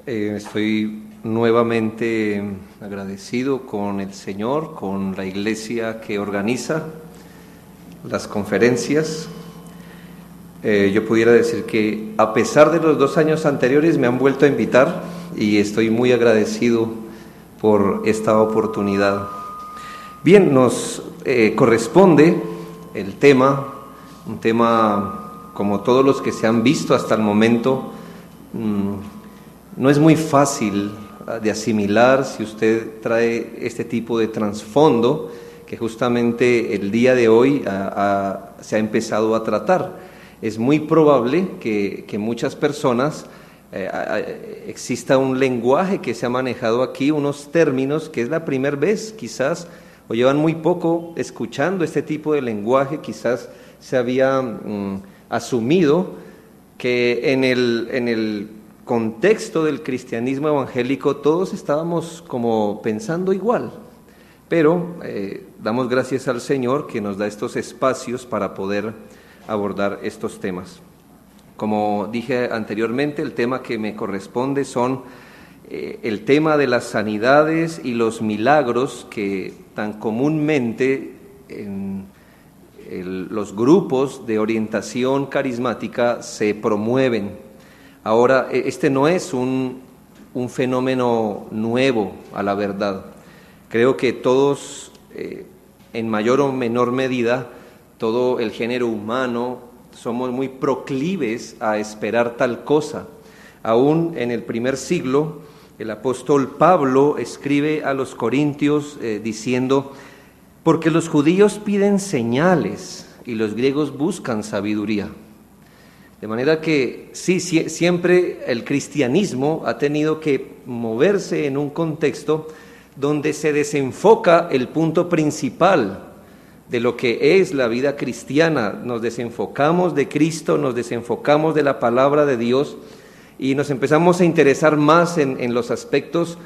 Estoy nuevamente agradecido con el Señor, con la iglesia que organiza las conferencias. Yo pudiera decir que a pesar de los 2 años anteriores me han vuelto a invitar y estoy muy agradecido por esta oportunidad. Bien, nos corresponde el tema, un tema como todos los que se han visto hasta el momento. No es muy fácil de asimilar si usted trae este tipo de trasfondo que justamente el día de hoy se ha empezado a tratar. Es muy probable que muchas personas exista un lenguaje que se ha manejado aquí, unos términos que es la primera vez quizás, o llevan muy poco escuchando este tipo de lenguaje, quizás se había asumido que en el contexto del cristianismo evangélico todos estábamos como pensando igual, pero damos gracias al Señor que nos da estos espacios para poder abordar estos temas. Como dije anteriormente, el tema que me corresponde son el tema de las sanidades y los milagros que tan comúnmente en los grupos de orientación carismática se promueven. Ahora, este no es un fenómeno nuevo, a la verdad. Creo que todos, en mayor o menor medida, todo el género humano, somos muy proclives a esperar tal cosa. Aún en el primer siglo, el apóstol Pablo escribe a los corintios diciendo: porque los judíos piden señales y los griegos buscan sabiduría. De manera que sí, siempre el cristianismo ha tenido que moverse en un contexto donde se desenfoca el punto principal de lo que es la vida cristiana. Nos desenfocamos de Cristo, nos desenfocamos de la palabra de Dios y nos empezamos a interesar más en los aspectos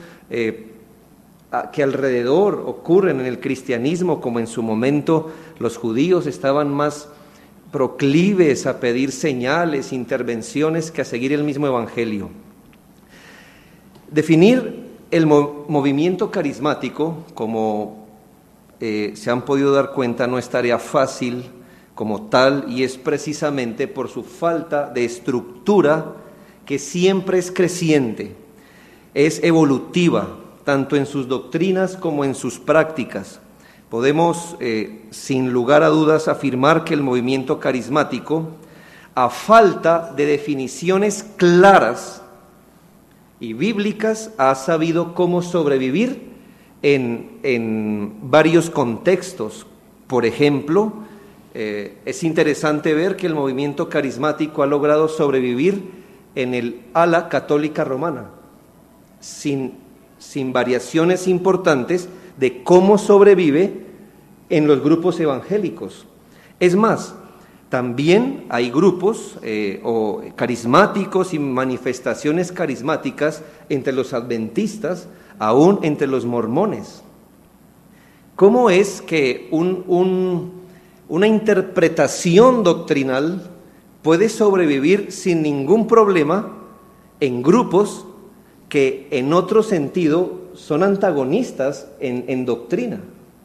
que alrededor ocurren en el cristianismo, como en su momento los judíos estaban más proclives a pedir señales, intervenciones, que a seguir el mismo evangelio. Definir el movimiento carismático, como se han podido dar cuenta, no es tarea fácil como tal, y es precisamente por su falta de estructura, que siempre es creciente, es evolutiva, tanto en sus doctrinas como en sus prácticas. Podemos, sin lugar a dudas, afirmar que el movimiento carismático, a falta de definiciones claras y bíblicas, ha sabido cómo sobrevivir en varios contextos. Por ejemplo, es interesante ver que el movimiento carismático ha logrado sobrevivir en el ala católica romana, sin variaciones importantes de cómo sobrevive en los grupos evangélicos. Es más, también hay grupos o carismáticos y manifestaciones carismáticas entre los adventistas, aún entre los mormones. ¿Cómo es que una interpretación doctrinal puede sobrevivir sin ningún problema en grupos que en otro sentido son antagonistas en doctrina?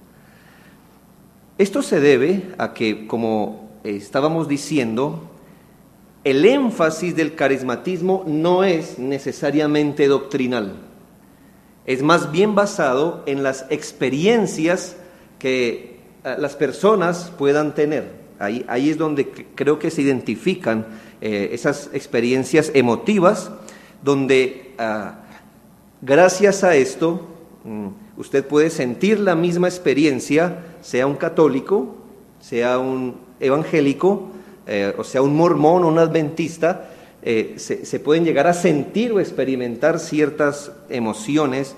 Esto se debe a que, como estábamos diciendo, el énfasis del carismatismo no es necesariamente doctrinal, es más bien basado en las experiencias que las personas puedan tener. Ahí es donde creo que se identifican esas experiencias emotivas, donde gracias a esto usted puede sentir la misma experiencia, sea un católico, sea un evangélico, o sea un mormón o un adventista. Se pueden llegar a sentir o experimentar ciertas emociones,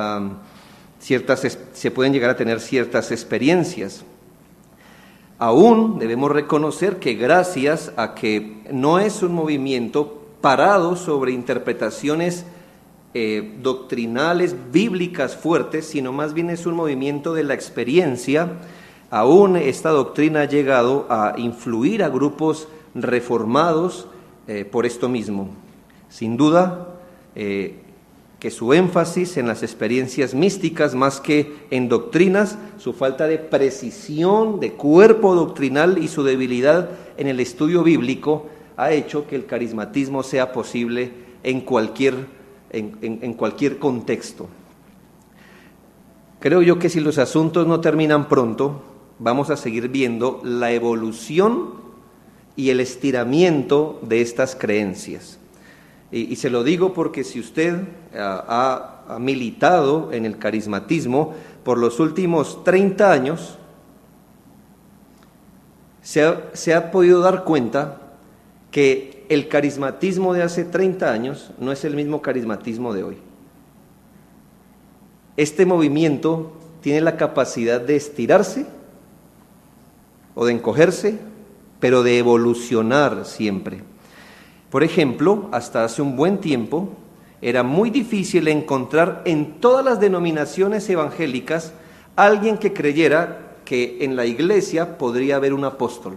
se pueden llegar a tener ciertas experiencias. Aún debemos reconocer que gracias a que no es un movimiento parado sobre interpretaciones doctrinales, bíblicas fuertes, sino más bien es un movimiento de la experiencia, aún esta doctrina ha llegado a influir a grupos reformados por esto mismo. Sin duda, que su énfasis en las experiencias místicas más que en doctrinas, su falta de precisión, de cuerpo doctrinal y su debilidad en el estudio bíblico ha hecho que el carismatismo sea posible en cualquier contexto. Creo yo que si los asuntos no terminan pronto, vamos a seguir viendo la evolución y el estiramiento de estas creencias. Y se lo digo porque si usted ha militado en el carismatismo por los últimos 30 años, se ha podido dar cuenta que el carismatismo de hace 30 años no es el mismo carismatismo de hoy. Este movimiento tiene la capacidad de estirarse o de encogerse, pero de evolucionar siempre. Por ejemplo, hasta hace un buen tiempo, era muy difícil encontrar en todas las denominaciones evangélicas alguien que creyera que en la iglesia podría haber un apóstol.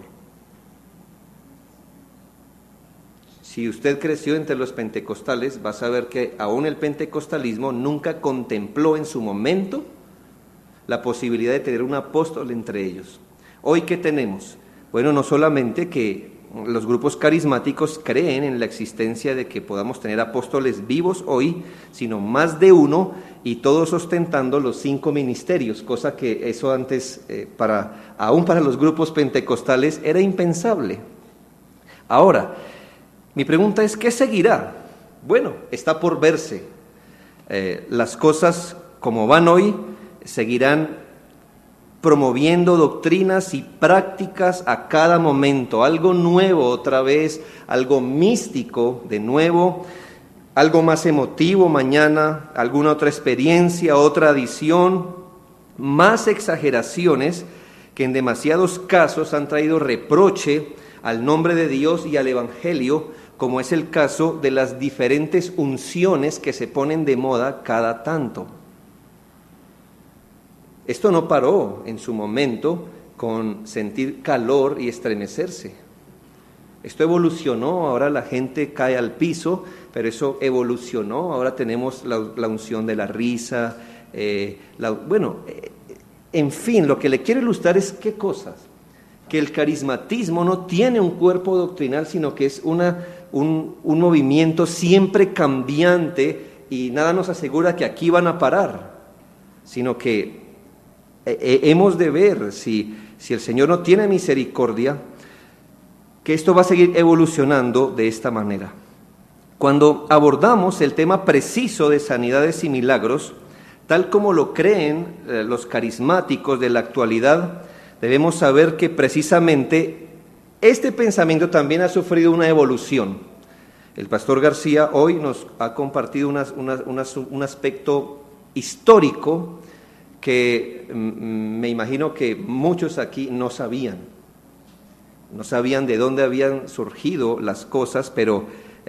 Si usted creció entre los pentecostales, va a saber que aún el pentecostalismo nunca contempló en su momento la posibilidad de tener un apóstol entre ellos. ¿Hoy qué tenemos? Bueno, no solamente que los grupos carismáticos creen en la existencia de que podamos tener apóstoles vivos hoy, sino más de uno, y todos ostentando los 5 ministerios, cosa que eso antes, aún para los grupos pentecostales, era impensable. Ahora, mi pregunta es, ¿qué seguirá? Bueno, está por verse. Las cosas como van hoy seguirán promoviendo doctrinas y prácticas a cada momento, algo nuevo otra vez, algo místico de nuevo, algo más emotivo mañana, alguna otra experiencia, otra adición, más exageraciones que en demasiados casos han traído reproche al nombre de Dios y al Evangelio, como es el caso de las diferentes unciones que se ponen de moda cada tanto. Esto no paró en su momento con sentir calor y estremecerse. Esto evolucionó, ahora la gente cae al piso, pero eso evolucionó, ahora tenemos la unción de la risa, en fin, lo que le quiero ilustrar es qué cosas, que el carismatismo no tiene un cuerpo doctrinal, sino que es un movimiento siempre cambiante y nada nos asegura que aquí van a parar, sino que hemos de ver si el Señor no tiene misericordia, que esto va a seguir evolucionando de esta manera. Cuando abordamos el tema preciso de sanidades y milagros, tal como lo creen los carismáticos de la actualidad, debemos saber que precisamente este pensamiento también ha sufrido una evolución. El pastor García hoy nos ha compartido un aspecto histórico que me imagino que muchos aquí no sabían de dónde habían surgido las cosas, pero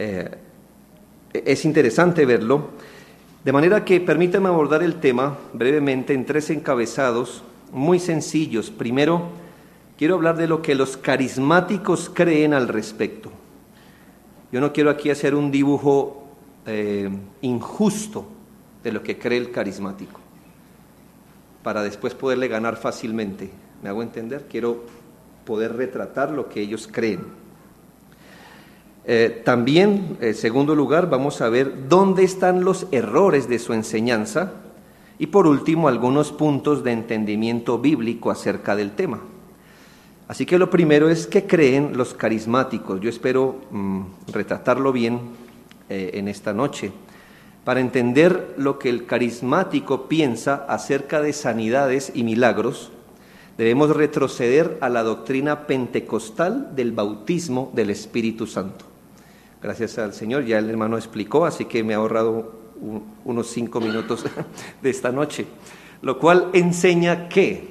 es interesante verlo. De manera que permítame abordar el tema brevemente en 3 encabezados muy sencillos. Primero, quiero hablar de lo que los carismáticos creen al respecto. Yo no quiero aquí hacer un dibujo injusto de lo que cree el carismático, para después poderle ganar fácilmente. ¿Me hago entender? Quiero poder retratar lo que ellos creen. También, en segundo lugar, vamos a ver dónde están los errores de su enseñanza y, por último, algunos puntos de entendimiento bíblico acerca del tema. Así que lo primero es qué creen los carismáticos. Yo espero retratarlo bien en esta noche. Para entender lo que el carismático piensa acerca de sanidades y milagros, debemos retroceder a la doctrina pentecostal del bautismo del Espíritu Santo. Gracias al Señor, ya el hermano explicó, así que me ha ahorrado unos 5 minutos de esta noche, lo cual enseña que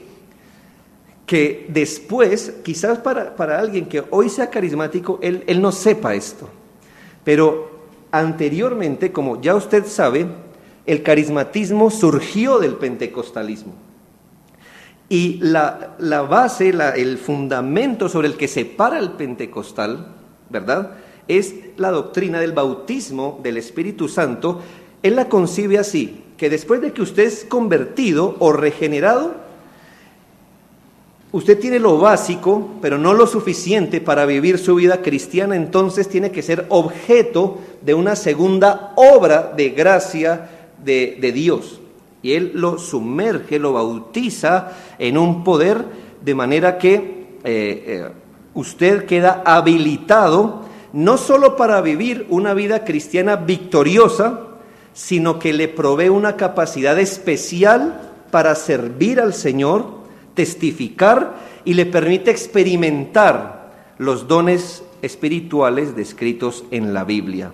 después, quizás para alguien que hoy sea carismático, él no sepa esto, pero anteriormente, como ya usted sabe, el carismatismo surgió del pentecostalismo. Y la base, el fundamento sobre el que se para el pentecostal, ¿verdad?, es la doctrina del bautismo del Espíritu Santo. Él la concibe así, que después de que usted es convertido o regenerado, usted tiene lo básico, pero no lo suficiente para vivir su vida cristiana, entonces tiene que ser objeto de una segunda obra de gracia de Dios. Y Él lo sumerge, lo bautiza en un poder, de manera que usted queda habilitado no solo para vivir una vida cristiana victoriosa, sino que le provee una capacidad especial para servir al Señor, testificar, y le permite experimentar los dones espirituales descritos en la Biblia.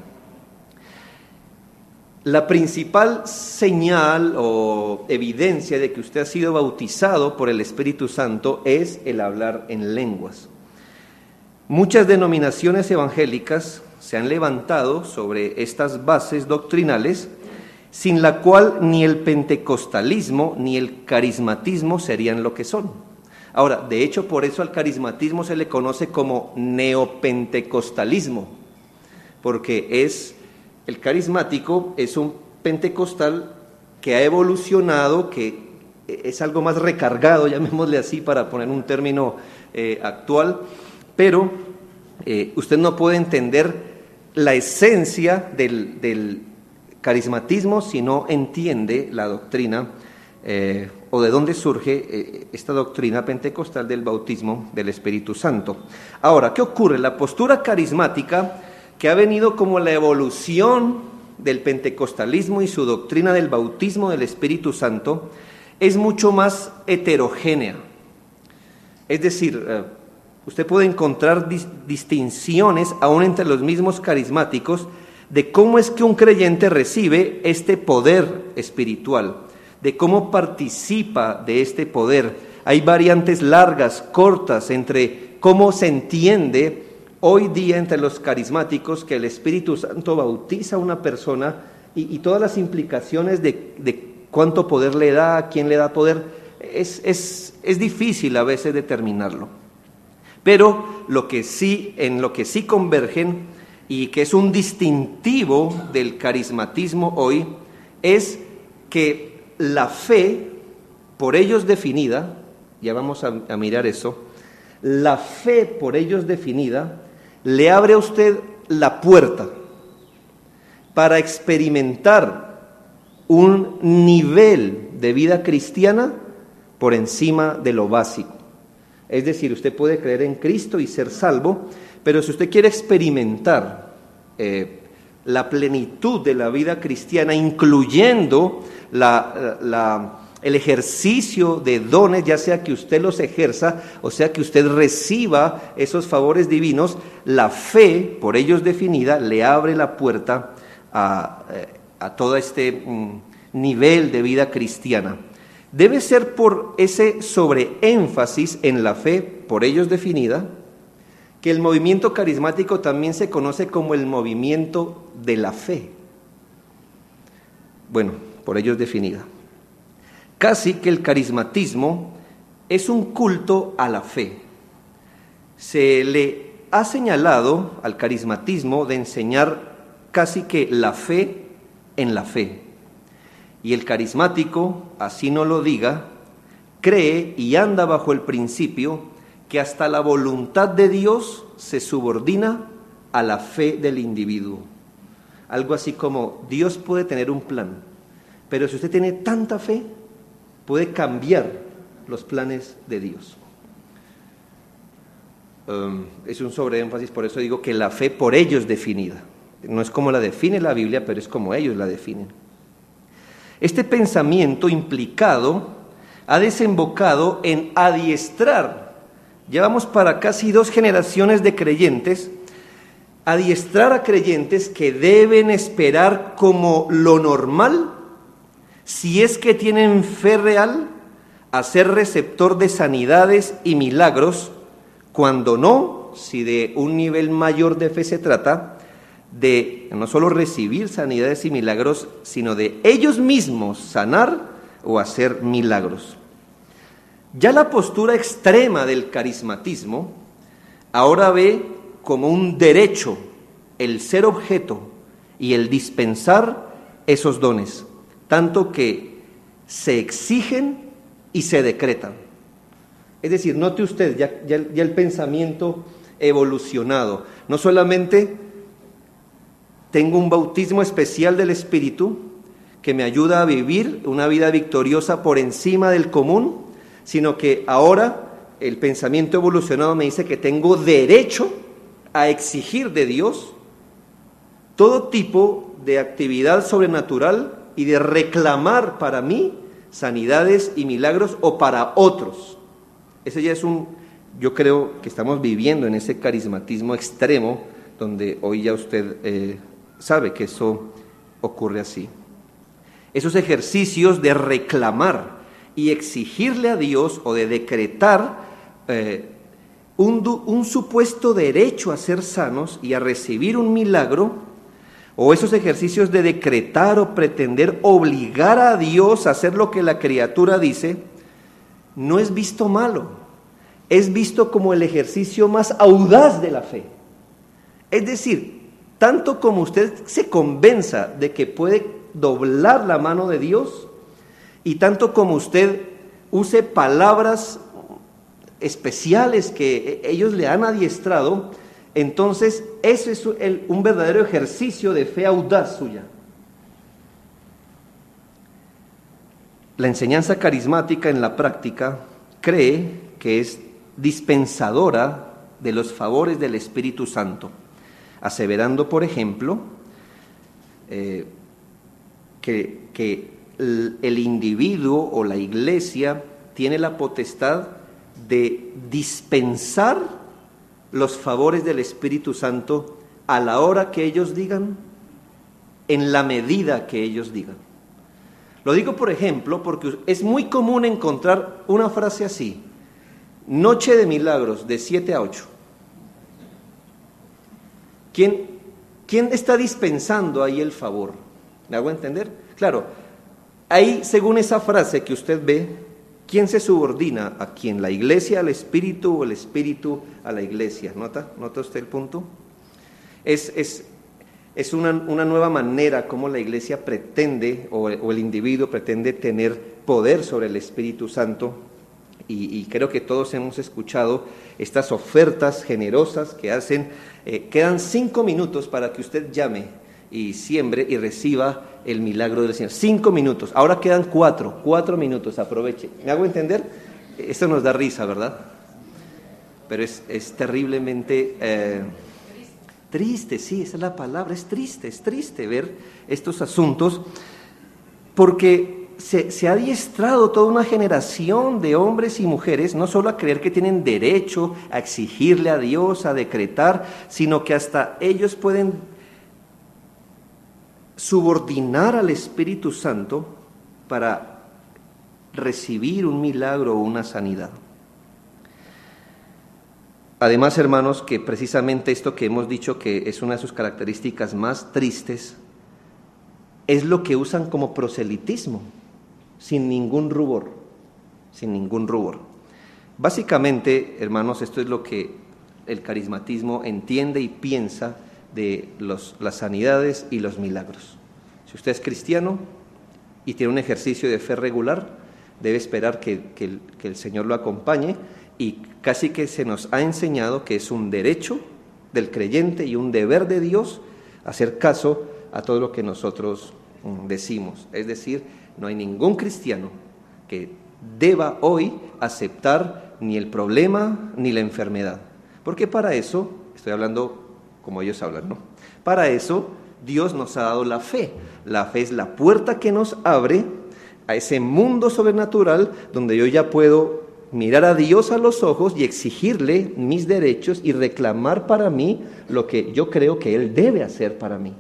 La principal señal o evidencia de que usted ha sido bautizado por el Espíritu Santo es el hablar en lenguas. Muchas denominaciones evangélicas se han levantado sobre estas bases doctrinales, sin la cual ni el pentecostalismo ni el carismatismo serían lo que son. Ahora, de hecho, por eso al carismatismo se le conoce como neopentecostalismo, porque el carismático es un pentecostal que ha evolucionado, que es algo más recargado, llamémosle así para poner un término actual, pero usted no puede entender la esencia del carismatismo si no entiende la doctrina o de dónde surge esta doctrina pentecostal del bautismo del Espíritu Santo. Ahora, ¿qué ocurre? La postura carismática, que ha venido como la evolución del pentecostalismo y su doctrina del bautismo del Espíritu Santo, es mucho más heterogénea. Es decir, usted puede encontrar distinciones aún entre los mismos carismáticos de cómo es que un creyente recibe este poder espiritual, de cómo participa de este poder. Hay variantes largas, cortas, entre cómo se entiende hoy día entre los carismáticos que el Espíritu Santo bautiza a una persona y todas las implicaciones de cuánto poder le da, a quién le da poder. Es difícil a veces determinarlo. Pero en lo que sí convergen y que es un distintivo del carismatismo hoy es que la fe, por ellos definida, ya vamos a mirar eso, la fe por ellos definida le abre a usted la puerta para experimentar un nivel de vida cristiana por encima de lo básico. Es decir, usted puede creer en Cristo y ser salvo, pero si usted quiere experimentar la plenitud de la vida cristiana, incluyendo el ejercicio de dones, ya sea que usted los ejerza, o sea que usted reciba esos favores divinos, la fe, por ellos definida, le abre la puerta a todo este nivel de vida cristiana. Debe ser por ese sobreénfasis en la fe, por ellos definida, que el movimiento carismático también se conoce como el movimiento de la fe. Bueno, por ellos definida. Casi que el carismatismo es un culto a la fe. Se le ha señalado al carismatismo de enseñar casi que la fe en la fe. Y el carismático, así no lo diga, cree y anda bajo el principio que hasta la voluntad de Dios se subordina a la fe del individuo. Algo así como, Dios puede tener un plan, pero si usted tiene tanta fe, puede cambiar los planes de Dios. Es un sobreénfasis, por eso digo que la fe por ellos definida. No es como la define la Biblia, pero es como ellos la definen. Este pensamiento implicado ha desembocado en adiestrar, llevamos para casi 2 generaciones de creyentes, adiestrar a creyentes que deben esperar como lo normal, si es que tienen fe real, a ser receptor de sanidades y milagros, cuando no, si de un nivel mayor de fe se trata, de no solo recibir sanidades y milagros, sino de ellos mismos sanar o hacer milagros. Ya la postura extrema del carismatismo ahora ve como un derecho el ser objeto y el dispensar esos dones, tanto que se exigen y se decretan. Es decir, note usted ya el pensamiento evolucionado. No solamente tengo un bautismo especial del Espíritu que me ayuda a vivir una vida victoriosa por encima del común, sino que ahora el pensamiento evolucionado me dice que tengo derecho a exigir de Dios todo tipo de actividad sobrenatural y de reclamar para mí sanidades y milagros o para otros. Ese ya es yo creo que estamos viviendo en ese carismatismo extremo donde hoy ya usted sabe que eso ocurre así. Esos ejercicios de reclamar y exigirle a Dios o de decretar un supuesto derecho a ser sanos y a recibir un milagro, o esos ejercicios de decretar o pretender obligar a Dios a hacer lo que la criatura dice, no es visto malo, es visto como el ejercicio más audaz de la fe. Es decir, tanto como usted se convenza de que puede doblar la mano de Dios, y tanto como usted use palabras especiales que ellos le han adiestrado, entonces ese es un verdadero ejercicio de fe audaz suya. La enseñanza carismática en la práctica cree que es dispensadora de los favores del Espíritu Santo, aseverando, por ejemplo, que el individuo o la iglesia tiene la potestad de dispensar los favores del Espíritu Santo a la hora que ellos digan, en la medida que ellos digan. Lo digo, por ejemplo, porque es muy común encontrar una frase así: noche de milagros de 7 a 8. ¿Quién está dispensando ahí el favor? ¿Me hago entender? Claro, ahí, según esa frase que usted ve, ¿quién se subordina a quién? ¿La iglesia al Espíritu o el Espíritu a la iglesia? ¿Nota usted el punto? Es una nueva manera como la iglesia pretende, o el individuo pretende tener poder sobre el Espíritu Santo, y creo que todos hemos escuchado estas ofertas generosas que hacen. Quedan 5 minutos para que usted llame y siembre y reciba el milagro del Señor. 5 minutos, ahora quedan 4 minutos, aproveche. ¿Me hago entender? Esto nos da risa, ¿verdad? Pero es terriblemente triste, sí, esa es la palabra, es triste ver estos asuntos, porque se ha adiestrado toda una generación de hombres y mujeres, no solo a creer que tienen derecho a exigirle a Dios, a decretar, sino que hasta ellos pueden subordinar al Espíritu Santo para recibir un milagro o una sanidad. Además, hermanos, que precisamente esto que hemos dicho que es una de sus características más tristes, es lo que usan como proselitismo, sin ningún rubor. Básicamente, hermanos, esto es lo que el carismatismo entiende y piensa de las sanidades y los milagros. Si usted es cristiano y tiene un ejercicio de fe regular, debe esperar que el Señor lo acompañe, y casi que se nos ha enseñado que es un derecho del creyente y un deber de Dios hacer caso a todo lo que nosotros decimos. Es decir, no hay ningún cristiano que deba hoy aceptar ni el problema ni la enfermedad, porque para eso, estoy hablando como ellos hablan, ¿no? Para eso Dios nos ha dado la fe. La fe es la puerta que nos abre a ese mundo sobrenatural donde yo ya puedo mirar a Dios a los ojos y exigirle mis derechos y reclamar para mí lo que yo creo que Él debe hacer para mí.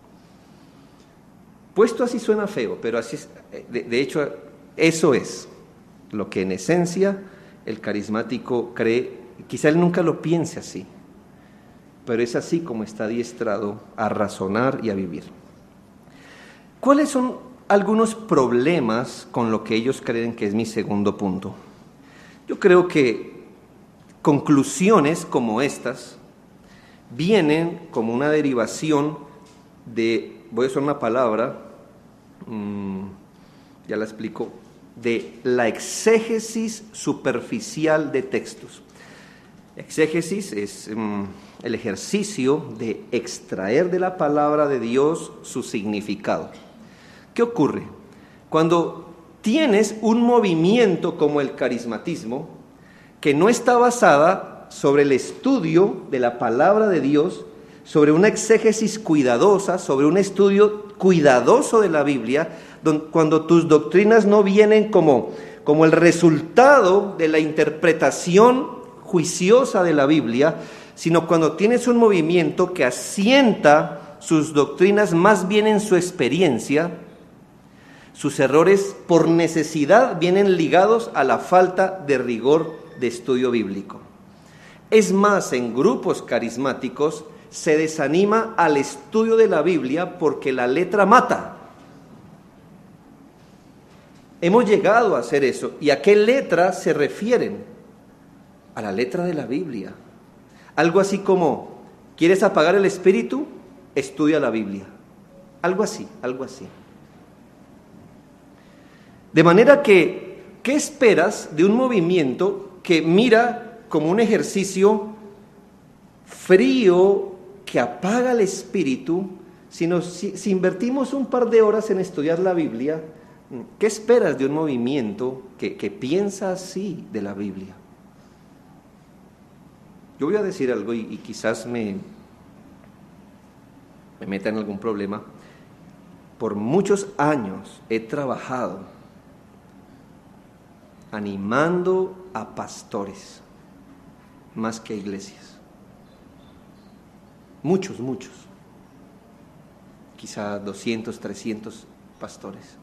Puesto así suena feo, pero así es, de hecho eso es lo que en esencia el carismático cree. Quizá él nunca lo piense así, pero es así como está adiestrado a razonar y a vivir. ¿Cuáles son algunos problemas con lo que ellos creen que es mi segundo punto? Yo creo que conclusiones como estas vienen como una derivación de, voy a usar una palabra, ya la explico, de la exégesis superficial de textos. Exégesis es el ejercicio de extraer de la palabra de Dios su significado. ¿Qué ocurre? Cuando tienes un movimiento como el carismatismo, que no está basada sobre el estudio de la palabra de Dios, sobre una exégesis cuidadosa, sobre un estudio cuidadoso de la Biblia, cuando tus doctrinas no vienen como el resultado de la interpretación juiciosa de la Biblia, sino cuando tienes un movimiento que asienta sus doctrinas más bien en su experiencia, sus errores por necesidad vienen ligados a la falta de rigor de estudio bíblico. Es más, en grupos carismáticos se desanima al estudio de la Biblia porque la letra mata. Hemos llegado a hacer eso. ¿Y a qué letra se refieren? A la letra de la Biblia. Algo así como, ¿quieres apagar el espíritu? Estudia la Biblia. Algo así, algo así. De manera que, ¿qué esperas de un movimiento que mira como un ejercicio frío que apaga el espíritu? Si invertimos un par de horas en estudiar la Biblia, ¿qué esperas de un movimiento que piensa así de la Biblia? Yo voy a decir algo y quizás me meta en algún problema. Por muchos años he trabajado animando a pastores más que a iglesias. Muchos, quizá 200, 300 pastores.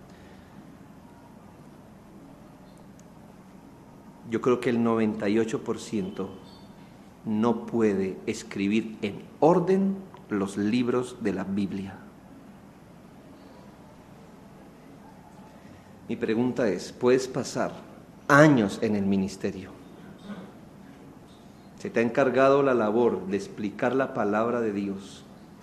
Yo creo que el 98% no puede escribir en orden los libros de la Biblia. Mi pregunta es, ¿puedes pasar años en el ministerio? Se te ha encargado la labor de explicar la palabra de Dios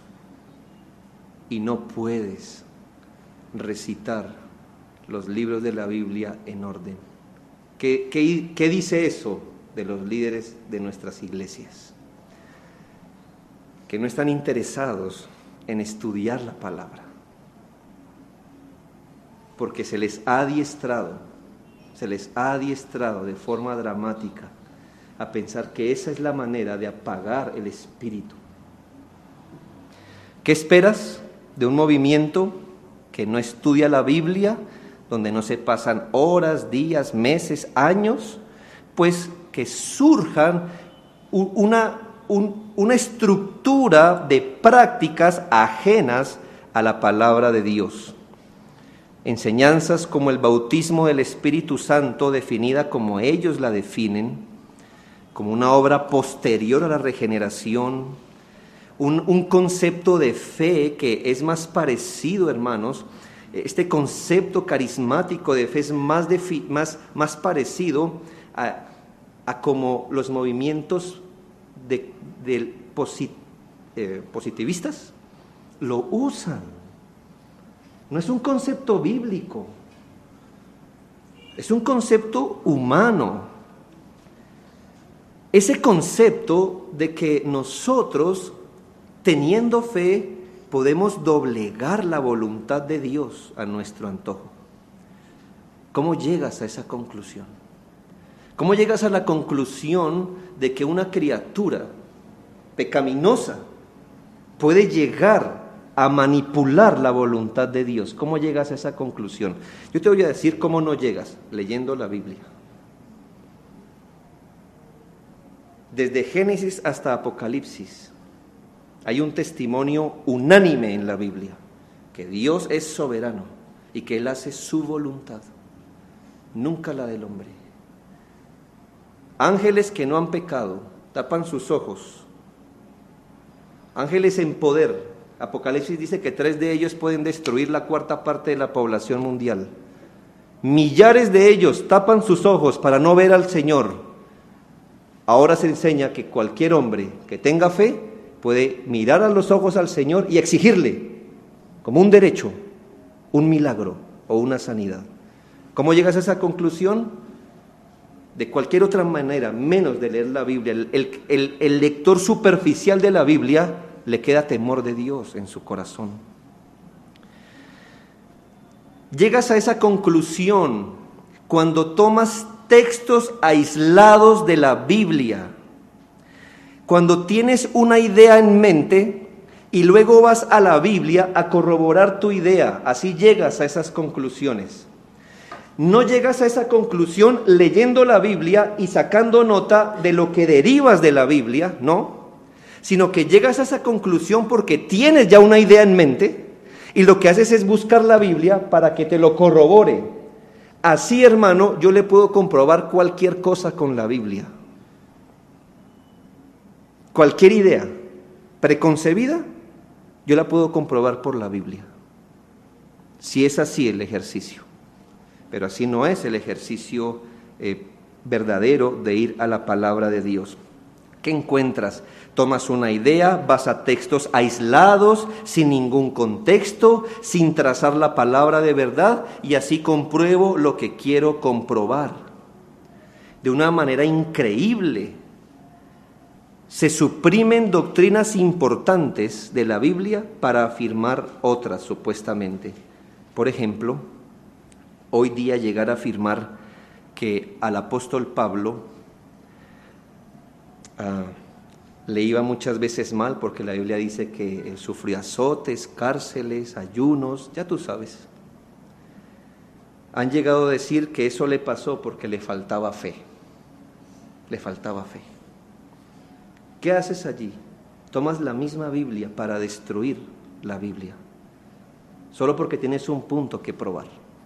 y no puedes recitar los libros de la Biblia en orden. ¿Qué dice eso de los líderes de nuestras iglesias? Que no están interesados en estudiar la palabra, porque se les ha adiestrado de forma dramática a pensar que esa es la manera de apagar el espíritu. ¿Qué esperas de un movimiento que no estudia la Biblia, donde no se pasan horas, días, meses, años? Pues que surjan una estructura de prácticas ajenas a la palabra de Dios. Enseñanzas como el bautismo del Espíritu Santo, definida como ellos la definen, como una obra posterior a la regeneración, un concepto de fe que es más parecido, hermanos, este concepto carismático de fe es más parecido a como los movimientos positivistas lo usan. No es un concepto bíblico, es un concepto humano. Ese concepto de que nosotros, teniendo fe, podemos doblegar la voluntad de Dios a nuestro antojo. ¿Cómo llegas a esa conclusión? ¿Cómo llegas a la conclusión de que una criatura pecaminosa puede llegar a manipular la voluntad de Dios? ¿Cómo llegas a esa conclusión? Yo te voy a decir cómo no llegas, leyendo la Biblia. Desde Génesis hasta Apocalipsis hay un testimonio unánime en la Biblia, que Dios es soberano y que Él hace su voluntad, nunca la del hombre. Ángeles que no han pecado tapan sus ojos. Ángeles en poder. Apocalipsis dice que 3 de ellos pueden destruir la 1/4 de la población mundial. Millares de ellos tapan sus ojos para no ver al Señor. Ahora se enseña que cualquier hombre que tenga fe puede mirar a los ojos al Señor y exigirle, como un derecho, un milagro o una sanidad. ¿Cómo llegas a esa conclusión? De cualquier otra manera, menos de leer la Biblia. El lector superficial de la Biblia le queda temor de Dios en su corazón. Llegas a esa conclusión cuando tomas textos aislados de la Biblia, cuando tienes una idea en mente y luego vas a la Biblia a corroborar tu idea. Así llegas a esas conclusiones. No llegas a esa conclusión leyendo la Biblia y sacando nota de lo que derivas de la Biblia, no, sino que llegas a esa conclusión porque tienes ya una idea en mente y lo que haces es buscar la Biblia para que te lo corrobore. Así, hermano, yo le puedo comprobar cualquier cosa con la Biblia. Cualquier idea preconcebida, yo la puedo comprobar por la Biblia. Si es así el ejercicio. Pero así no es el ejercicio verdadero de ir a la palabra de Dios. ¿Qué encuentras? Tomas una idea, vas a textos aislados, sin ningún contexto, sin trazar la palabra de verdad, y así compruebo lo que quiero comprobar. De una manera increíble, se suprimen doctrinas importantes de la Biblia para afirmar otras, supuestamente. Por ejemplo, hoy día llegar a afirmar que al apóstol Pablo le iba muchas veces mal, porque la Biblia dice que él sufrió azotes, cárceles, ayunos, ya tú sabes. Han llegado a decir que eso le pasó porque le faltaba fe. Le faltaba fe. ¿Qué haces allí? Tomas la misma Biblia para destruir la Biblia, solo porque tienes un punto que probar.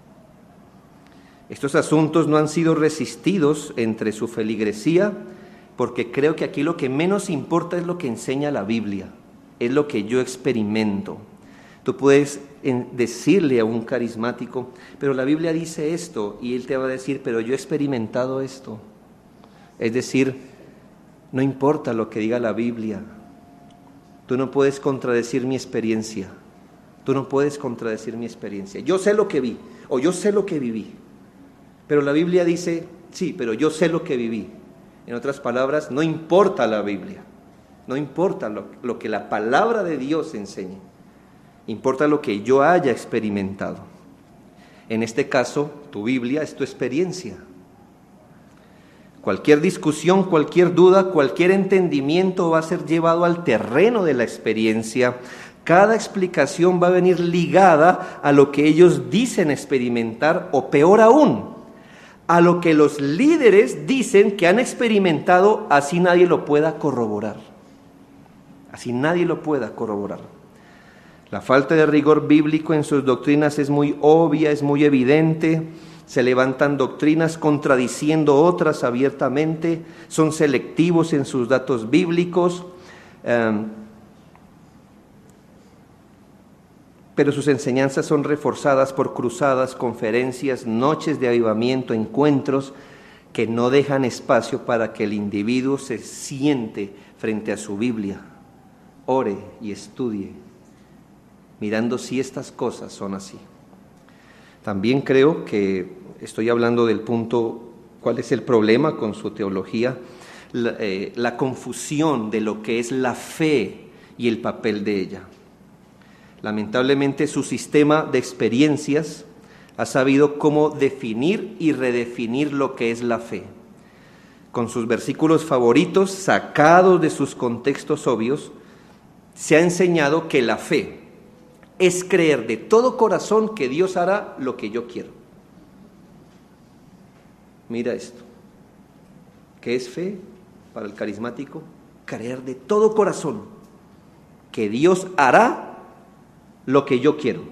Estos asuntos no han sido resistidos entre su feligresía, porque creo que aquí lo que menos importa es lo que enseña la Biblia, es lo que yo experimento. Tú puedes decirle a un carismático, pero la Biblia dice esto, y él te va a decir, pero yo he experimentado esto. Es decir, no importa lo que diga la Biblia, tú no puedes contradecir mi experiencia, tú no puedes contradecir mi experiencia. Yo sé lo que vi, o yo sé lo que viví, pero la Biblia dice, sí, pero yo sé lo que viví. En otras palabras, no importa la Biblia, no importa lo que la palabra de Dios enseñe, importa lo que yo haya experimentado. En este caso, tu Biblia es tu experiencia. Cualquier discusión, cualquier duda, cualquier entendimiento va a ser llevado al terreno de la experiencia. Cada explicación va a venir ligada a lo que ellos dicen experimentar, o peor aún, a lo que los líderes dicen que han experimentado, así nadie lo pueda corroborar. Así nadie lo pueda corroborar. La falta de rigor bíblico en sus doctrinas es muy obvia, es muy evidente. Se levantan doctrinas contradiciendo otras abiertamente, son selectivos en sus datos bíblicos, pero sus enseñanzas son reforzadas por cruzadas, conferencias, noches de avivamiento, encuentros que no dejan espacio para que el individuo se siente frente a su Biblia, ore y estudie, mirando si estas cosas son así. También creo que estoy hablando del punto, ¿cuál es el problema con su teología? La confusión de lo que es la fe y el papel de ella. Lamentablemente su sistema de experiencias ha sabido cómo definir y redefinir lo que es la fe. Con sus versículos favoritos, sacados de sus contextos obvios, se ha enseñado que la fe es creer de todo corazón que Dios hará lo que yo quiero. Mira esto. ¿Qué es fe para el carismático? Creer de todo corazón que Dios hará lo que yo quiero.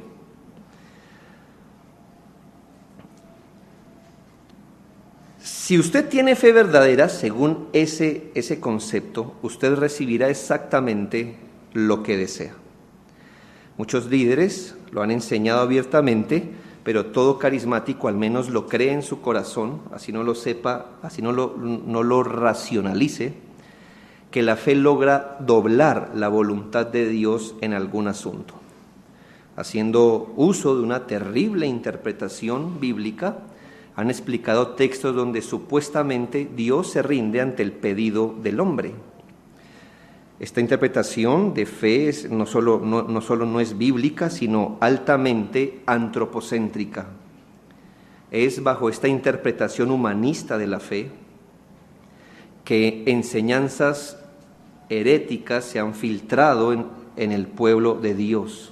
Si usted tiene fe verdadera, según ese concepto, usted recibirá exactamente lo que desea. Muchos líderes lo han enseñado abiertamente, pero todo carismático al menos lo cree en su corazón, así no lo sepa, así no lo racionalice, que la fe logra doblar la voluntad de Dios en algún asunto. Haciendo uso de una terrible interpretación bíblica, han explicado textos donde supuestamente Dios se rinde ante el pedido del hombre. Esta interpretación de fe no solo no es bíblica, sino altamente antropocéntrica. Es bajo esta interpretación humanista de la fe que enseñanzas heréticas se han filtrado en el pueblo de Dios,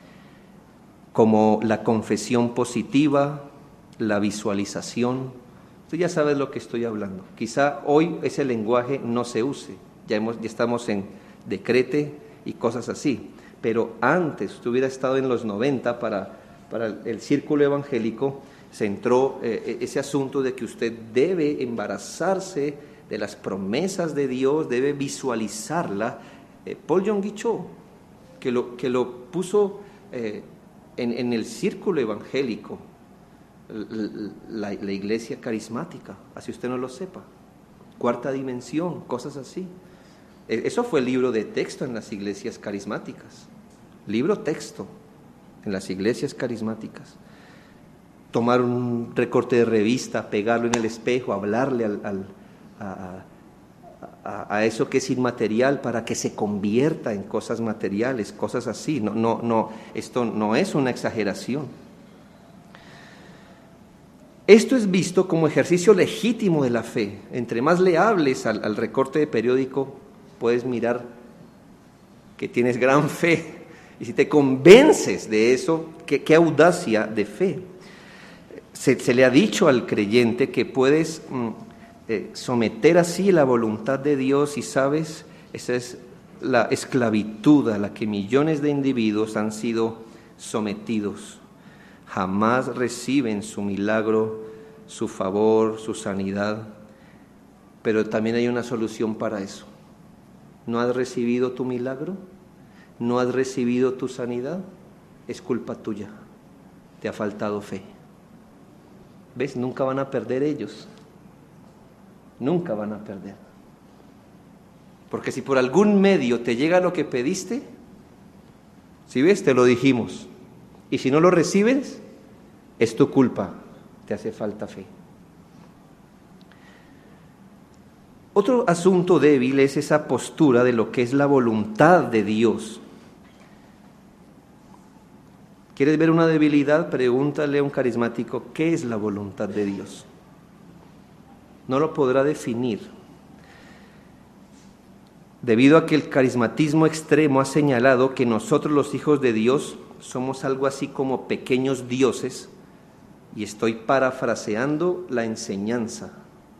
como la confesión positiva, la visualización. Tú ya sabes lo que estoy hablando. Quizá hoy ese lenguaje no se use, ya estamos en decrete y cosas así, pero antes, usted hubiera estado en los 90 para el círculo evangélico, se entró ese asunto de que usted debe embarazarse de las promesas de Dios, debe visualizarla. Paul Yonggi Cho, que lo puso en el círculo evangélico, la iglesia carismática, así usted no lo sepa, cuarta dimensión, cosas así. Eso fue libro de texto en las iglesias carismáticas, libro texto en las iglesias carismáticas. Tomar un recorte de revista, pegarlo en el espejo, hablarle a eso que es inmaterial para que se convierta en cosas materiales, cosas así. No, esto no es una exageración. Esto es visto como ejercicio legítimo de la fe. Entre más le hables al recorte de periódico, puedes mirar que tienes gran fe. Y si te convences de eso, qué audacia de fe. Se le ha dicho al creyente que puedes someter así la voluntad de Dios, y sabes, esa es la esclavitud a la que millones de individuos han sido sometidos. Jamás reciben su milagro, su favor, su sanidad, pero también hay una solución para eso. ¿No has recibido tu milagro? ¿No has recibido tu sanidad? Es culpa tuya, te ha faltado fe. ¿Ves? Nunca van a perder ellos. Nunca van a perder. Porque si por algún medio te llega lo que pediste, si ves, te lo dijimos. Y si no lo recibes, es tu culpa, te hace falta fe. Otro asunto débil es esa postura de lo que es la voluntad de Dios. ¿Quieres ver una debilidad? Pregúntale a un carismático, ¿qué es la voluntad de Dios? No lo podrá definir. Debido a que el carismatismo extremo ha señalado que nosotros los hijos de Dios somos algo así como pequeños dioses, y estoy parafraseando la enseñanza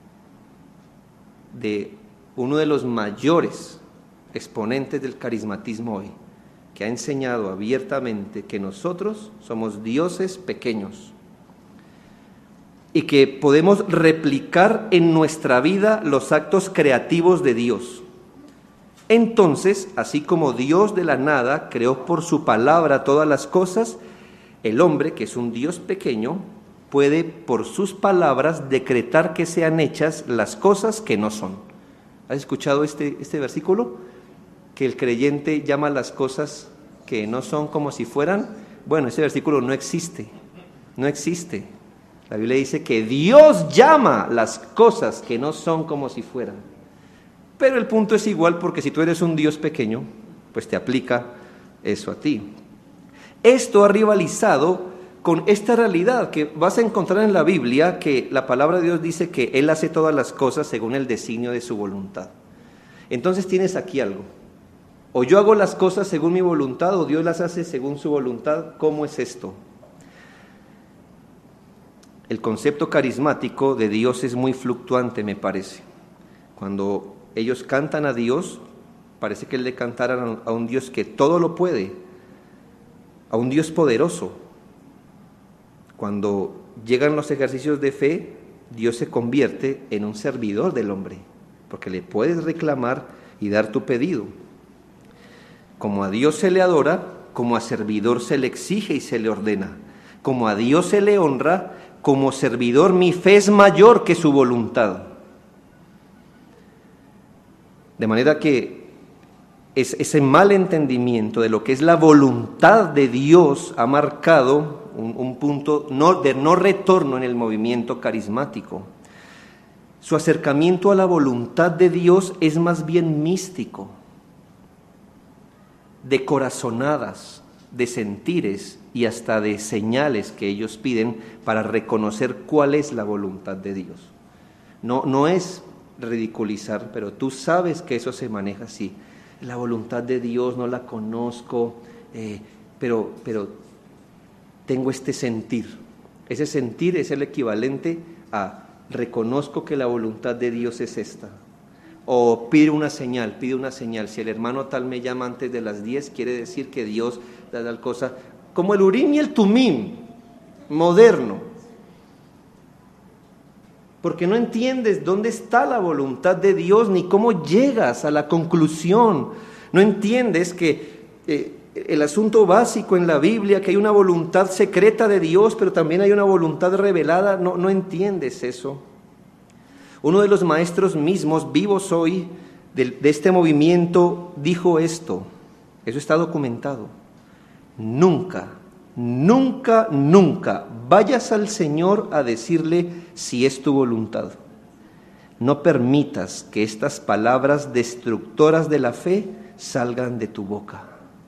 de uno de los mayores exponentes del carismatismo hoy, que ha enseñado abiertamente que nosotros somos dioses pequeños y que podemos replicar en nuestra vida los actos creativos de Dios. Entonces, así como Dios de la nada creó por su palabra todas las cosas, el hombre, que es un Dios pequeño, puede por sus palabras decretar que sean hechas las cosas que no son. ¿Has escuchado este versículo? Que el creyente llama las cosas que no son como si fueran. Bueno, ese versículo no existe. La Biblia dice que Dios llama las cosas que no son como si fueran. Pero el punto es igual, porque si tú eres un Dios pequeño, pues te aplica eso a ti. Esto ha rivalizado con esta realidad que vas a encontrar en la Biblia, que la palabra de Dios dice que Él hace todas las cosas según el designio de su voluntad. Entonces tienes aquí algo. O yo hago las cosas según mi voluntad, o Dios las hace según su voluntad. ¿Cómo es esto? El concepto carismático de Dios es muy fluctuante, me parece. Cuando ellos cantan a Dios, parece que le cantaran a un Dios que todo lo puede, a un Dios poderoso. Cuando llegan los ejercicios de fe, Dios se convierte en un servidor del hombre, porque le puedes reclamar y dar tu pedido. Como a Dios se le adora, como a servidor se le exige y se le ordena. Como a Dios se le honra, como servidor mi fe es mayor que su voluntad. De manera que ese mal entendimiento de lo que es la voluntad de Dios ha marcado un punto de no retorno en el movimiento carismático. Su acercamiento a la voluntad de Dios es más bien místico, de corazonadas, de sentires y hasta de señales que ellos piden para reconocer cuál es la voluntad de Dios. No es ridiculizar, pero tú sabes que eso se maneja así. La voluntad de Dios no la conozco, pero tengo este sentir. Ese sentir es el equivalente a reconozco que la voluntad de Dios es esta. O pide una señal. Si el hermano tal me llama antes de las 10, quiere decir que Dios da tal cosa. Como el Urim y el Tumim, moderno. Porque no entiendes dónde está la voluntad de Dios, ni cómo llegas a la conclusión. No entiendes que el asunto básico en la Biblia, que hay una voluntad secreta de Dios, pero también hay una voluntad revelada, no entiendes eso. Uno de los maestros mismos vivos hoy de este movimiento dijo esto, eso está documentado: nunca vayas al Señor a decirle si es tu voluntad. No permitas que estas palabras destructoras de la fe salgan de tu boca.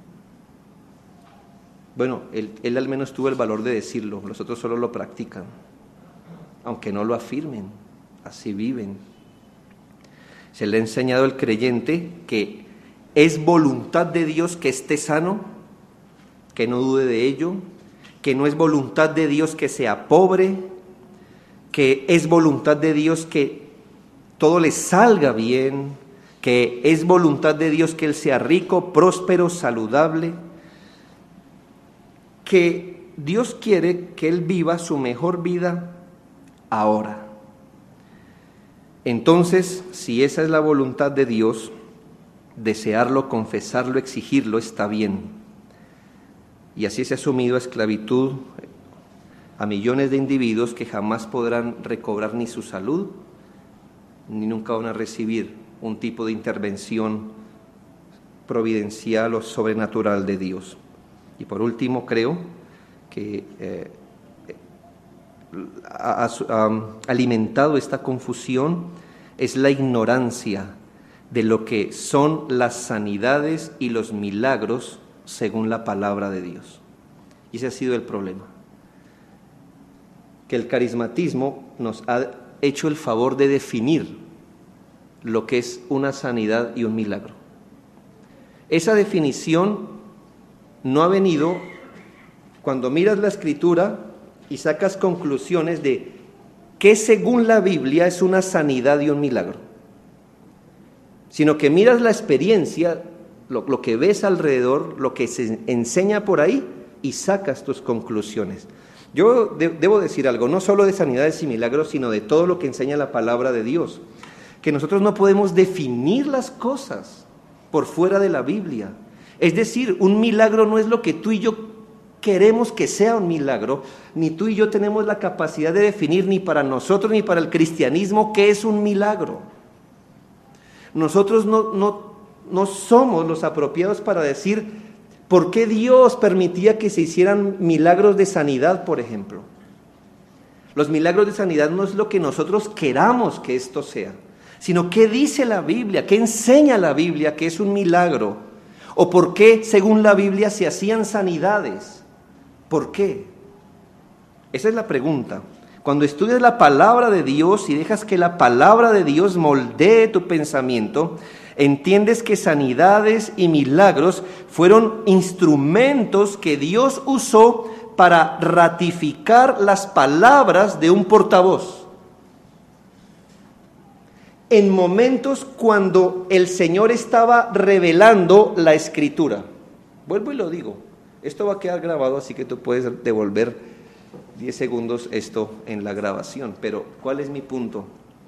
Bueno, él al menos tuvo el valor de decirlo, los otros solo lo practican, aunque no lo afirmen, así viven. Se le ha enseñado al creyente que es voluntad de Dios que esté sano, que no dude de ello, que no es voluntad de Dios que sea pobre, que es voluntad de Dios que todo le salga bien, que es voluntad de Dios que él sea rico, próspero, saludable, que Dios quiere que él viva su mejor vida ahora. Entonces, si esa es la voluntad de Dios, desearlo, confesarlo, exigirlo, está bien. Y así se ha sumido a esclavitud a millones de individuos que jamás podrán recobrar ni su salud, ni nunca van a recibir un tipo de intervención providencial o sobrenatural de Dios. Y por último, creo que ha alimentado esta confusión es la ignorancia de lo que son las sanidades y los milagros según la palabra de Dios. Y ese ha sido el problema. Que el carismatismo nos ha hecho el favor de definir lo que es una sanidad y un milagro. Esa definición no ha venido cuando miras la Escritura y sacas conclusiones de qué según la Biblia es una sanidad y un milagro, sino que miras la experiencia, lo que ves alrededor, lo que se enseña por ahí y sacas tus conclusiones. Yo debo decir algo, no solo de sanidades y milagros, sino de todo lo que enseña la palabra de Dios, que nosotros no podemos definir las cosas por fuera de la Biblia. Es decir, un milagro no es lo que tú y yo queremos que sea un milagro, ni tú y yo tenemos la capacidad de definir ni para nosotros ni para el cristianismo qué es un milagro. Nosotros no somos los apropiados para decir por qué Dios permitía que se hicieran milagros de sanidad, por ejemplo. Los milagros de sanidad no es lo que nosotros queramos que esto sea, sino qué dice la Biblia, qué enseña la Biblia que es un milagro, o por qué, según la Biblia, se hacían sanidades. ¿Por qué? Esa es la pregunta. Cuando estudias la palabra de Dios y dejas que la palabra de Dios moldee tu pensamiento, entiendes que sanidades y milagros fueron instrumentos que Dios usó para ratificar las palabras de un portavoz. En momentos cuando el Señor estaba revelando la Escritura. Vuelvo y lo digo, esto va a quedar grabado, así que tú puedes devolver 10 segundos esto en la grabación, pero ¿cuál es mi punto?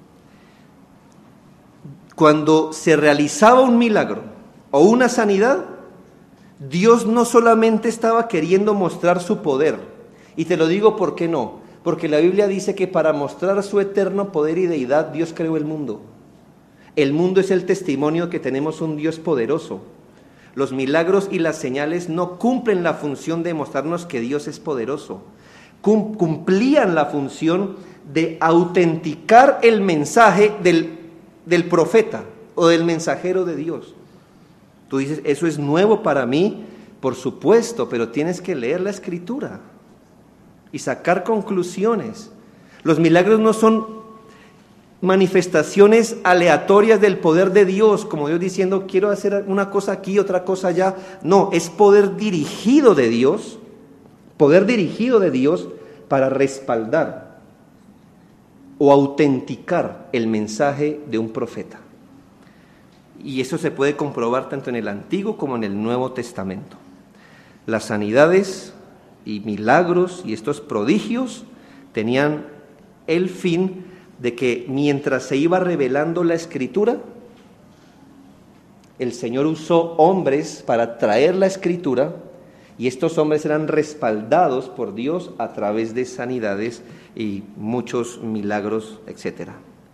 Cuando se realizaba un milagro o una sanidad, Dios no solamente estaba queriendo mostrar su poder, y te lo digo ¿por qué no? Porque la Biblia dice que para mostrar su eterno poder y deidad Dios creó el mundo. El mundo es el testimonio que tenemos un Dios poderoso. Los milagros y las señales no cumplen la función de mostrarnos que Dios es poderoso. Cumplían la función de autenticar el mensaje del profeta o del mensajero de Dios. Tú dices, eso es nuevo para mí, por supuesto, pero tienes que leer la Escritura y sacar conclusiones. Los milagros no son manifestaciones aleatorias del poder de Dios, como Dios diciendo, quiero hacer una cosa aquí, otra cosa allá. No, es poder dirigido de Dios para respaldar o autenticar el mensaje de un profeta. Y eso se puede comprobar tanto en el Antiguo como en el Nuevo Testamento. Las sanidades y milagros y estos prodigios tenían el fin de que mientras se iba revelando la Escritura, el Señor usó hombres para traer la Escritura, y estos hombres eran respaldados por Dios a través de sanidades y muchos milagros, etc.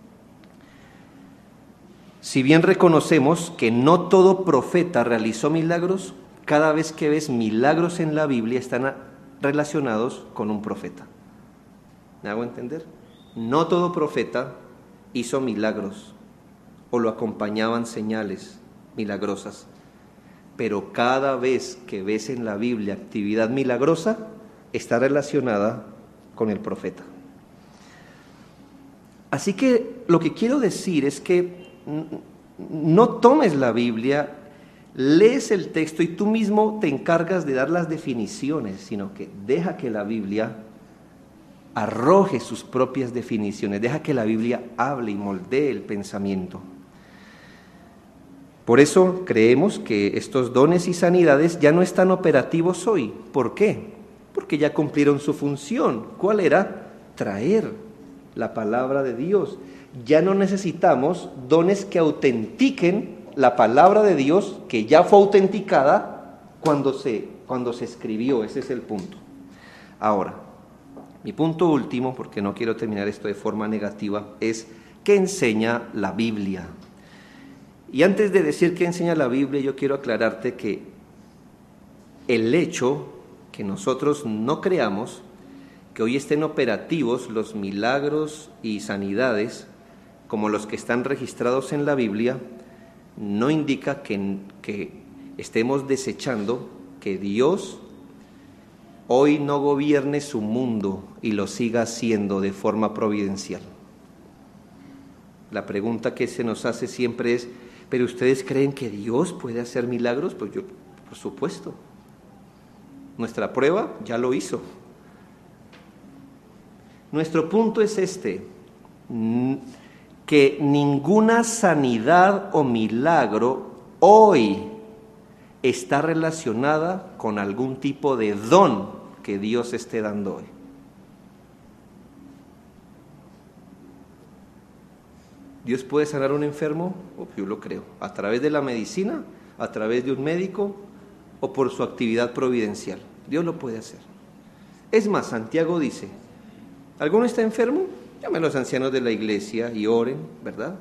Si bien reconocemos que no todo profeta realizó milagros, cada vez que ves milagros en la Biblia están relacionados con un profeta. ¿Me hago entender? No todo profeta hizo milagros o lo acompañaban señales milagrosas, pero cada vez que ves en la Biblia actividad milagrosa, está relacionada con el profeta. Así que lo que quiero decir es que no tomes la Biblia, lees el texto y tú mismo te encargas de dar las definiciones, sino que deja que la Biblia arroje sus propias definiciones, deja que la Biblia hable y moldee el pensamiento. Por eso creemos que estos dones y sanidades ya no están operativos hoy. ¿Por qué? Porque ya cumplieron su función. ¿Cuál era? Traer la palabra de Dios. Ya no necesitamos dones que autentiquen la palabra de Dios, que ya fue autenticada cuando se escribió. Ese es el punto. Ahora, mi punto último, porque no quiero terminar esto de forma negativa, es ¿qué enseña la Biblia? Y antes de decir qué enseña la Biblia, yo quiero aclararte que el hecho que nosotros no creamos que hoy estén operativos los milagros y sanidades como los que están registrados en la Biblia, no indica que estemos desechando que Dios hoy no gobierne su mundo y lo siga haciendo de forma providencial. La pregunta que se nos hace siempre es, ¿pero ustedes creen que Dios puede hacer milagros? Pues yo, por supuesto. Nuestra prueba ya lo hizo. Nuestro punto es este, que ninguna sanidad o milagro hoy está relacionada con algún tipo de don que Dios esté dando hoy. ¿Dios puede sanar a un enfermo? Yo lo creo. ¿A través de la medicina? ¿A través de un médico? ¿O por su actividad providencial? Dios lo puede hacer. Es más, Santiago dice, ¿alguno está enfermo? Llame a los ancianos de la iglesia y oren, ¿verdad?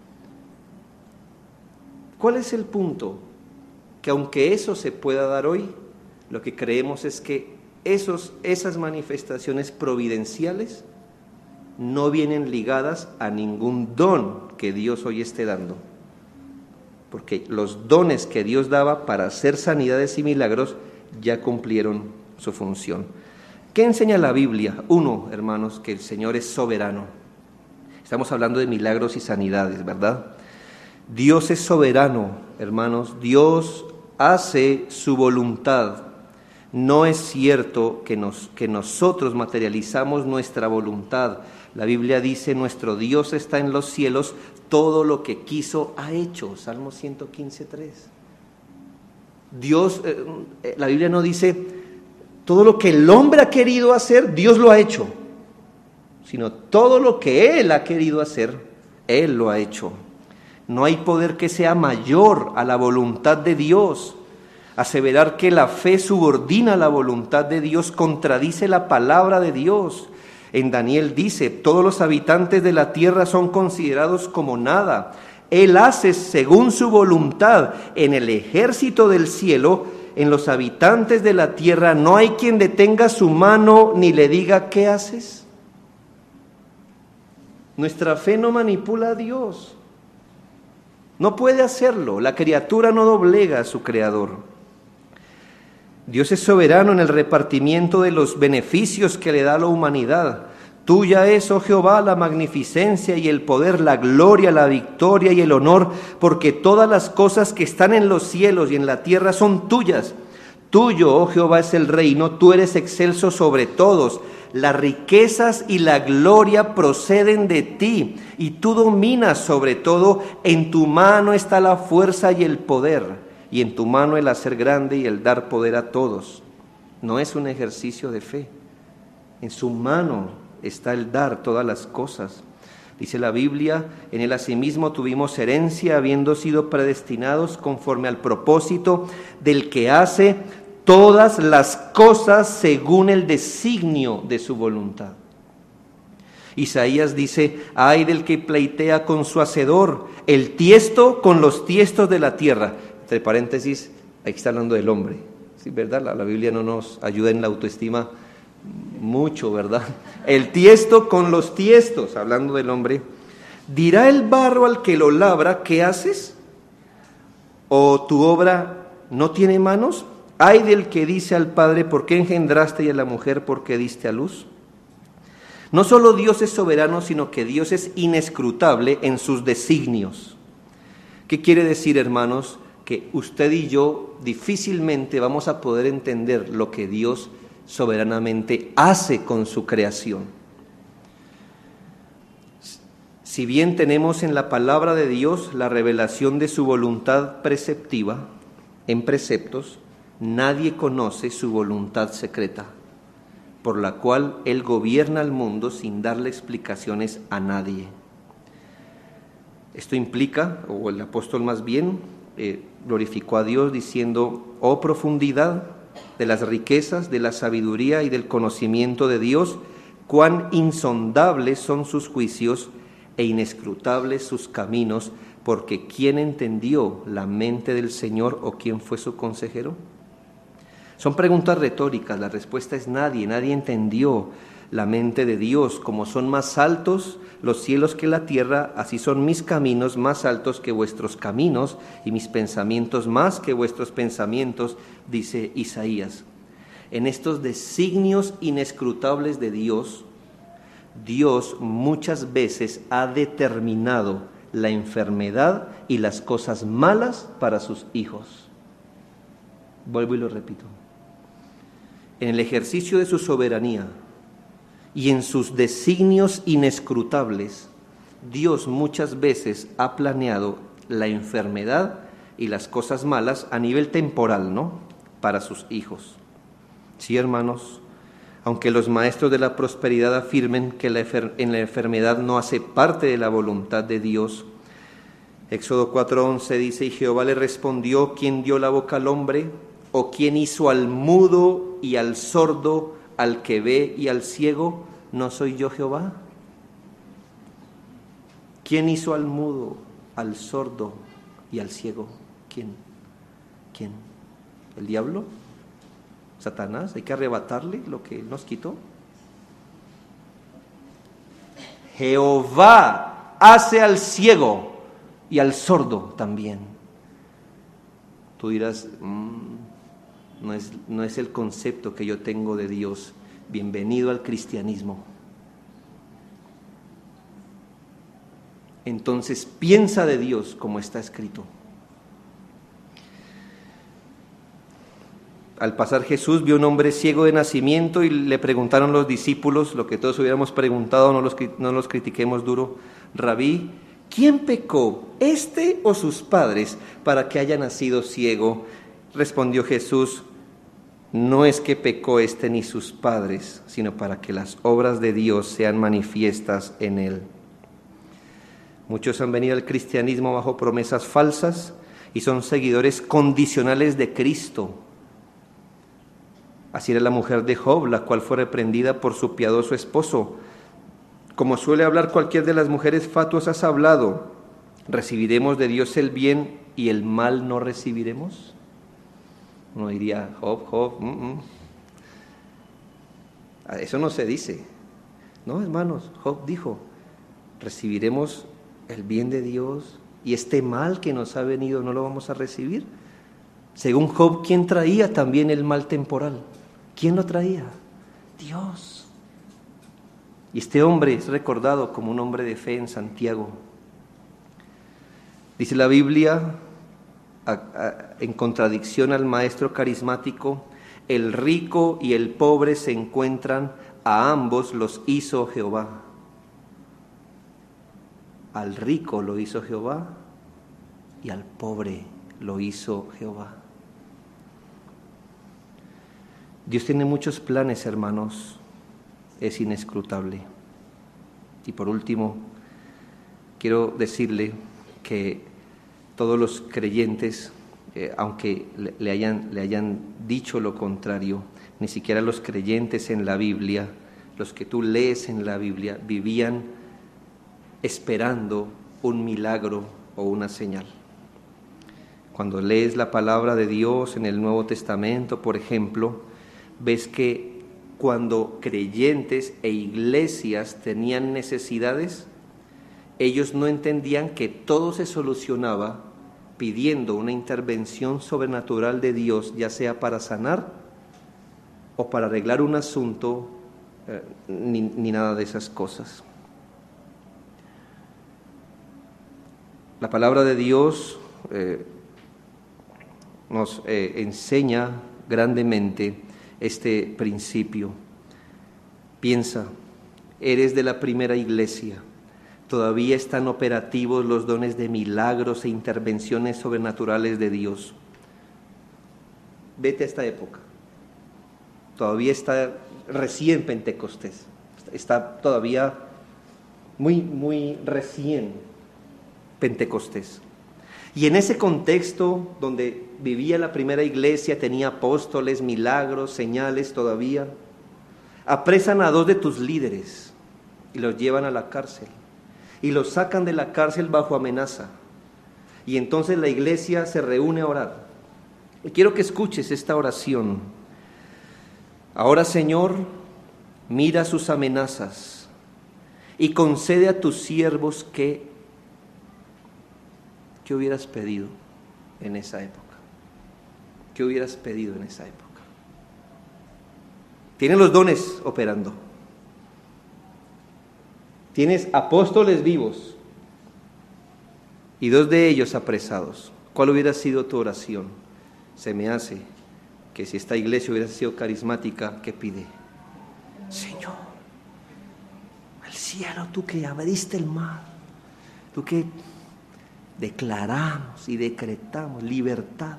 ¿Cuál es el punto? Que aunque eso se pueda dar hoy, lo que creemos es que esas manifestaciones providenciales no vienen ligadas a ningún don que Dios hoy esté dando. Porque los dones que Dios daba para hacer sanidades y milagros ya cumplieron su función. ¿Qué enseña la Biblia? Uno, hermanos, que el Señor es soberano. Estamos hablando de milagros y sanidades, ¿verdad? Dios es soberano, hermanos. Dios hace su voluntad. No es cierto que nosotros materializamos nuestra voluntad. La Biblia dice, nuestro Dios está en los cielos, todo lo que quiso ha hecho. Salmo 115:3. Dios, la Biblia no dice, todo lo que el hombre ha querido hacer, Dios lo ha hecho. Sino todo lo que Él ha querido hacer, Él lo ha hecho. No hay poder que sea mayor a la voluntad de Dios. Aseverar que la fe subordina la voluntad de Dios contradice la palabra de Dios. En Daniel dice, todos los habitantes de la tierra son considerados como nada. Él hace según su voluntad en el ejército del cielo, en los habitantes de la tierra. No hay quien detenga su mano ni le diga, ¿qué haces? Nuestra fe no manipula a Dios. No puede hacerlo. La criatura no doblega a su creador. Dios es soberano en el repartimiento de los beneficios que le da a la humanidad. Tuya es, oh Jehová, la magnificencia y el poder, la gloria, la victoria y el honor, porque todas las cosas que están en los cielos y en la tierra son tuyas. Tuyo, oh Jehová, es el reino, tú eres excelso sobre todos. Las riquezas y la gloria proceden de ti, y tú dominas sobre todo. En tu mano está la fuerza y el poder, y en tu mano el hacer grande y el dar poder a todos. No es un ejercicio de fe. En su mano está el dar todas las cosas. Dice la Biblia, en él asimismo tuvimos herencia, habiendo sido predestinados conforme al propósito del que hace todas las cosas según el designio de su voluntad. Isaías dice, ay del que pleitea con su hacedor, el tiesto con los tiestos de la tierra. Entre paréntesis, ahí está hablando del hombre. Sí, ¿verdad? La Biblia no nos ayuda en la autoestima mucho, ¿verdad? El tiesto con los tiestos, hablando del hombre. ¿Dirá el barro al que lo labra, qué haces? ¿O tu obra no tiene manos? Ay del que dice al padre, ¿por qué engendraste? Y a la mujer, ¿por qué diste a luz? No solo Dios es soberano, sino que Dios es inescrutable en sus designios. ¿Qué quiere decir, hermanos? Que usted y yo difícilmente vamos a poder entender lo que Dios soberanamente hace con su creación. Si bien tenemos en la palabra de Dios la revelación de su voluntad preceptiva, en preceptos, nadie conoce su voluntad secreta, por la cual Él gobierna el mundo sin darle explicaciones a nadie. Esto implica, o el apóstol más bien, glorificó a Dios diciendo, oh profundidad de las riquezas, de la sabiduría y del conocimiento de Dios, cuán insondables son sus juicios e inescrutables sus caminos, porque ¿quién entendió la mente del Señor o quién fue su consejero? Son preguntas retóricas, la respuesta es nadie. Nadie entendió la mente de Dios. Como son más altos los cielos que la tierra, así son mis caminos más altos que vuestros caminos y mis pensamientos más que vuestros pensamientos, dice Isaías. En estos designios inescrutables de Dios, Dios muchas veces ha determinado la enfermedad y las cosas malas para sus hijos. Vuelvo y lo repito. En el ejercicio de su soberanía y en sus designios inescrutables, Dios muchas veces ha planeado la enfermedad y las cosas malas a nivel temporal, ¿no?, para sus hijos. Sí, hermanos, aunque los maestros de la prosperidad afirmen que en la enfermedad no hace parte de la voluntad de Dios, Éxodo 4:11 dice, y Jehová le respondió, ¿quién dio la boca al hombre? ¿O quién hizo al mudo y al sordo, al que ve y al ciego? ¿No soy yo Jehová? ¿Quién hizo al mudo, al sordo y al ciego? ¿Quién? ¿El diablo? ¿Satanás? ¿Hay que arrebatarle lo que él nos quitó? Jehová hace al ciego y al sordo también. Tú dirás, no es el concepto que yo tengo de Dios. Bienvenido al cristianismo. Entonces piensa de Dios como está escrito. Al pasar Jesús vio un hombre ciego de nacimiento y le preguntaron los discípulos, lo que todos hubiéramos preguntado, no los critiquemos duro, Rabí, ¿quién pecó, este o sus padres, para que haya nacido ciego? Respondió Jesús, no es que pecó este ni sus padres, sino para que las obras de Dios sean manifiestas en él. Muchos han venido al cristianismo bajo promesas falsas y son seguidores condicionales de Cristo. Así era la mujer de Job, la cual fue reprendida por su piadoso esposo. Como suele hablar cualquier de las mujeres fatuas, has hablado. ¿Recibiremos de Dios el bien y el mal no recibiremos? Uno diría, Job, Eso no se dice. No, hermanos, Job dijo, recibiremos el bien de Dios y este mal que nos ha venido no lo vamos a recibir. Según Job, ¿quién traía también el mal temporal? ¿Quién lo traía? Dios. Y este hombre es recordado como un hombre de fe en Santiago. Dice la Biblia, en contradicción al maestro carismático, el rico y el pobre se encuentran, a ambos los hizo Jehová. Al rico lo hizo Jehová y al pobre lo hizo Jehová. Dios tiene muchos planes, hermanos, es inescrutable. Y por último, quiero decirle que todos los creyentes, aunque le hayan dicho lo contrario, ni siquiera los creyentes en la Biblia, los que tú lees en la Biblia, vivían esperando un milagro o una señal. Cuando lees la palabra de Dios en el Nuevo Testamento, por ejemplo, ves que cuando creyentes e iglesias tenían necesidades, ellos no entendían que todo se solucionaba pidiendo una intervención sobrenatural de Dios, ya sea para sanar o para arreglar un asunto, ni nada de esas cosas. La palabra de Dios nos enseña grandemente este principio. Piensa, eres de la primera iglesia, todavía están operativos los dones de milagros e intervenciones sobrenaturales de Dios. Vete a esta época, todavía está recién Pentecostés, está todavía muy recién Pentecostés. Y en ese contexto donde vivía la primera iglesia, tenía apóstoles, milagros, señales todavía, apresan a 2 de tus líderes y los llevan a la cárcel. Y los sacan de la cárcel bajo amenaza. Y entonces la iglesia se reúne a orar. Y quiero que escuches esta oración. Ahora, Señor, mira sus amenazas y concede a tus siervos que... ¿Qué hubieras pedido en esa época? ¿Qué hubieras pedido en esa época? Tienes los dones operando. Tienes apóstoles vivos y 2 de ellos apresados. ¿Cuál hubiera sido tu oración? Se me hace que si esta iglesia hubiera sido carismática, ¿qué pide? Señor, al cielo, tú que abriste el mar, tú que declaramos y decretamos libertad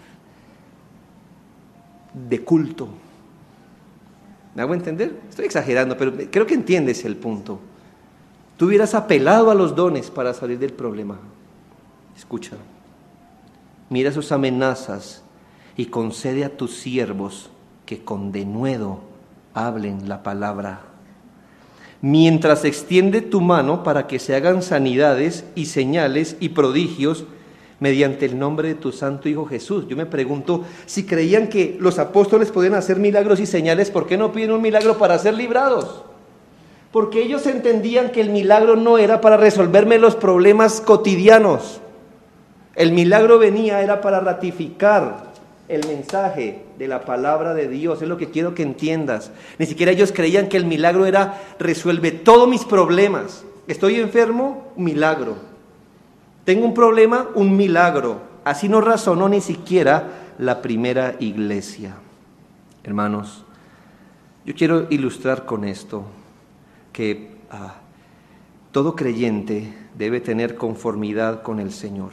de culto. ¿Me hago entender? Estoy exagerando, pero creo que entiendes el punto. Tú hubieras apelado a los dones para salir del problema. Escucha, mira sus amenazas y concede a tus siervos que con denuedo hablen la palabra. Mientras extiende tu mano para que se hagan sanidades y señales y prodigios mediante el nombre de tu santo Hijo Jesús. Yo me pregunto, si creían que los apóstoles podían hacer milagros y señales, ¿por qué no piden un milagro para ser librados? Porque ellos entendían que el milagro no era para resolverme los problemas cotidianos. El milagro era para ratificar el mensaje de la palabra de Dios. Es lo que quiero que entiendas. Ni siquiera ellos creían que el milagro era resuelve todos mis problemas. Estoy enfermo, un milagro. Tengo un problema, un milagro. Así no razonó ni siquiera la primera iglesia. Hermanos, yo quiero ilustrar con esto que todo creyente debe tener conformidad con el Señor.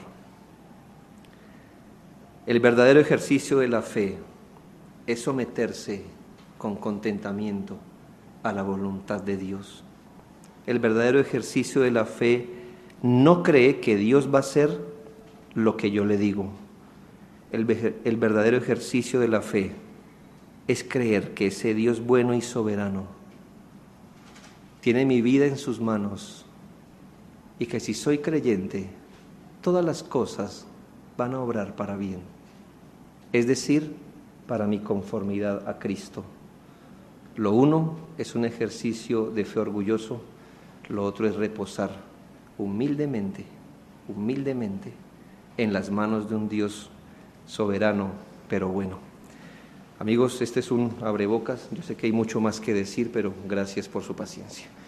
El verdadero ejercicio de la fe es someterse con contentamiento a la voluntad de Dios. El verdadero ejercicio de la fe no cree que Dios va a hacer lo que yo le digo. El verdadero ejercicio de la fe es creer que ese Dios bueno y soberano tiene mi vida en sus manos y que si soy creyente todas las cosas van a obrar para bien, es decir, para mi conformidad a Cristo. Lo uno es un ejercicio de fe orgulloso, lo otro es reposar humildemente en las manos de un Dios soberano, pero bueno. Amigos, este es un abrebocas. Yo sé que hay mucho más que decir, pero gracias por su paciencia.